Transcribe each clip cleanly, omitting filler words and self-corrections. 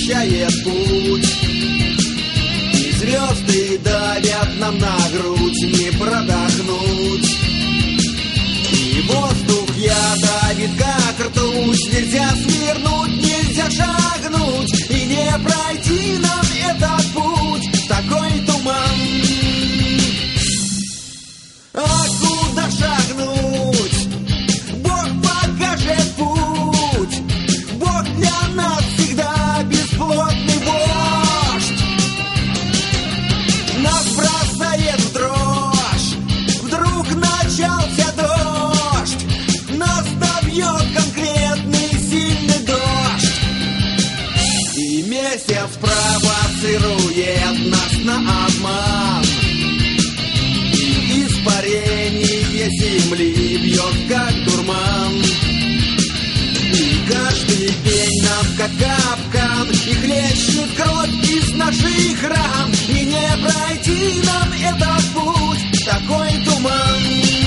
освещает путь. И звезды давят нам на грудь, не продохнуть. И воздух ядовит, как ртуть. Нельзя свернуть, нельзя шагнуть, и не пройти нам этот путь. Такой туман. А куда шагнуть? Бог покажет путь. Бог для нас всегда бесплотный вождь. Нас бросает в дрожь. Вдруг начался дождь. Нас добьет конкретный сильный дождь. И месяц провоцирует нас на обман. Испарение земли бьет, как дурман. И каждый день нам, как капкан, и хлещет кровь из наших ран. И не пройти нам этот путь, такой туман.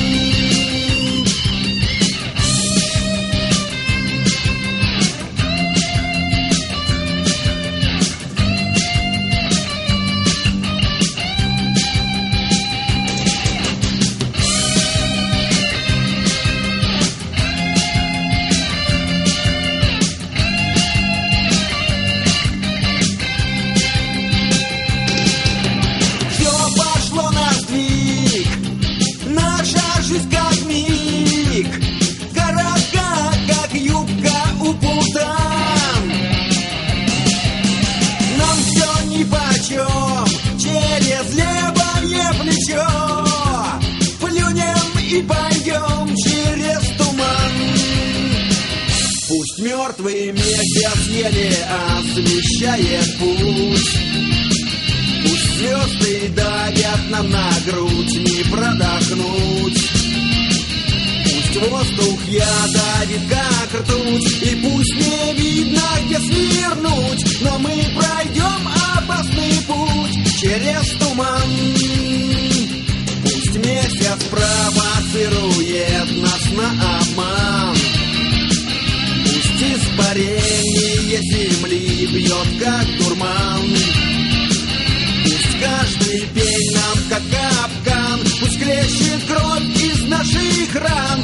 Через левое плечо плюнем и пойдем через туман. Пусть мертвый месяц еле освещает путь. Пусть звезды давят нам на грудь, не продохнуть. Пусть воздух ядовит, как ртуть, и пусть не видно, где свернуть, но мы пройдем опасный путь через туман. Пусть месяц провоцирует нас на обман. Пусть испарение земли бьет, как дурман. Пусть каждый пень нам, как капкан, пусть хлещет кровь из наших ран.